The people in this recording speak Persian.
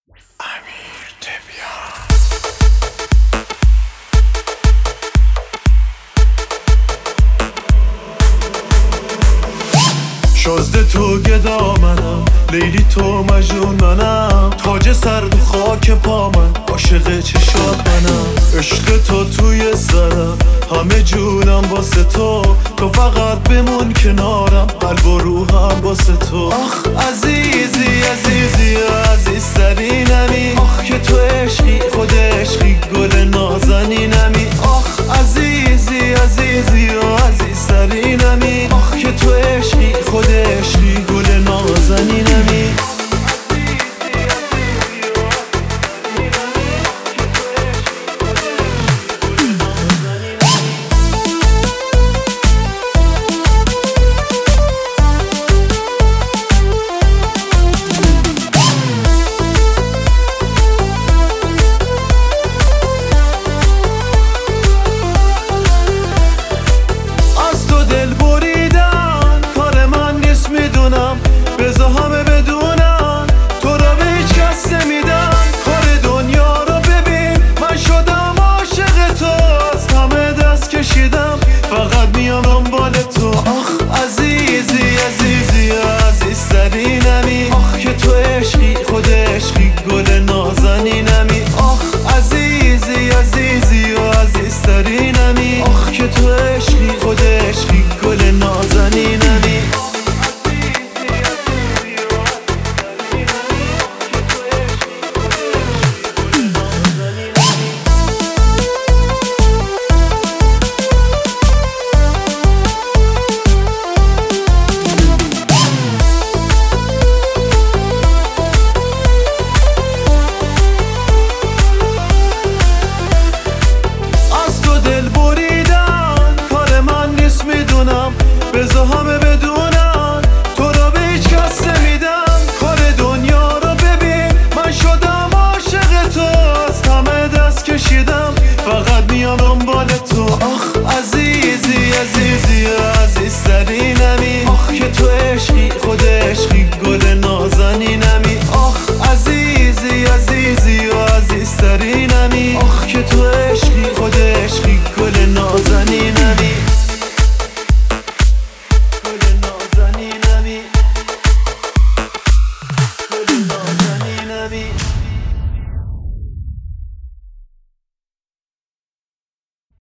شازده تو گدا منم، لیلی تو مجنون منم، تاج سر تو خاک پا من، عاشق چشات منم. عشق تو توی سرم، همه جونم واسه تو، تو فقط بمون کنارم، قلب و روحم واسه تو. آخ عزیزی عزیزی